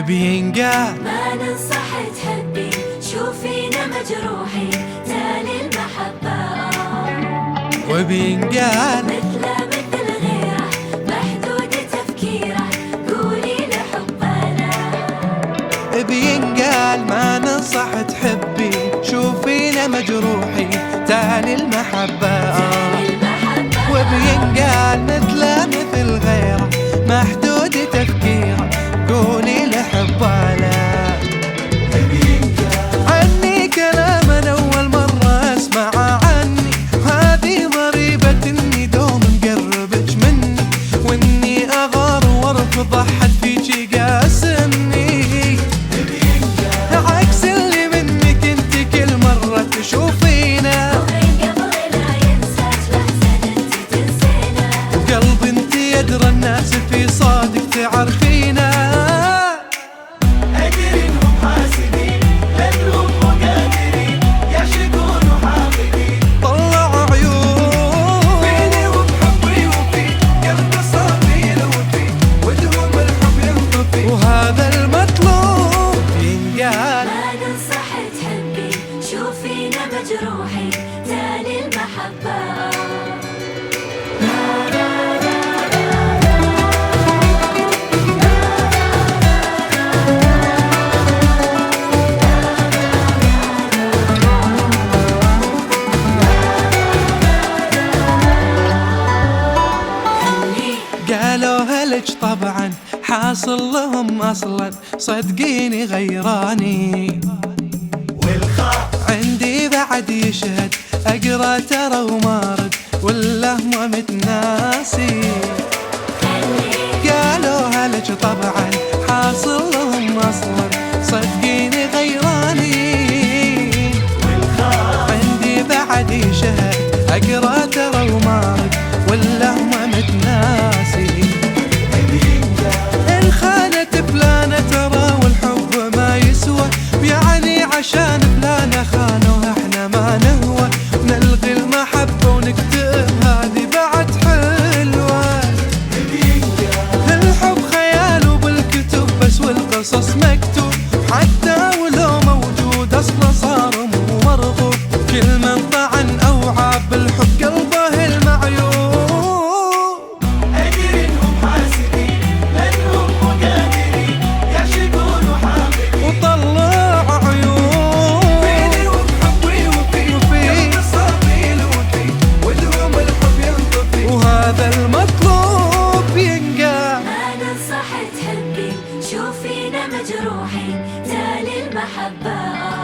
بينقال ما ننصح تحبي شوفينا مجروحين تالي المحبة وبينقال مثل غيره محدود تفكيره قولي لحبنا بينقال ما ننصح تحبي شوفينا مجروحين تالي المحبة وبينقال مثل غيره محدود تفكيره قولي لحباله. عني كلام أنا أول مرة أسمعه عني هذه ضريبة إني دوم مقربج مني وإني أغار وارفض أحد فيجي قاسمني عكس اللي منك انت كل مرة تشوفينا وقلب انت يدرى الناس في صادق تعرفينا. أدري إنهم حاسدين لأنهم مقادرين يعشقون وحاقدين طلع عيون فيني وبحبي وفي قلب صافي وفي ودهم الحب ينطفي وهذا المطلوب ينقال. ما ننصح تحبي شوفينا مجروحين تالي المحبة قالوا هلج طبعا حاصل لهم اصلا صدقيني غيراني والخاف عندي بعد يشهد اقرا ترى ومارد ولا هو متناسي. قالوا هلج طبعا حاصل لهم اصلا صدقيني غيراني والخاف عندي بعد يشهد اقرا ترى ومارد ولا هو متناسي. إن خانت فلانة ترى والحب ما يسوى يعني عشان فلانة خانوا احنا ما نهوى نلغي المحبة ونكتب هذه بعد حلوة. الحب خيال وبالكتب بس والقصص مكتوب حتى ولو موجود اصلا صار مو مرغوب كل من طعن او عاب الحب قلبه المعيوب. أدري إنهم حاسدين لأنهم مقادرين يعشقون وحاقدين وطلع عيون فيني وبحبي وفي قلب صافي وفي ودهم الحب ينطفي وهذا المطلوب ينقال. ما ننصح تحبي شوفينا مجروحين تالي المحبة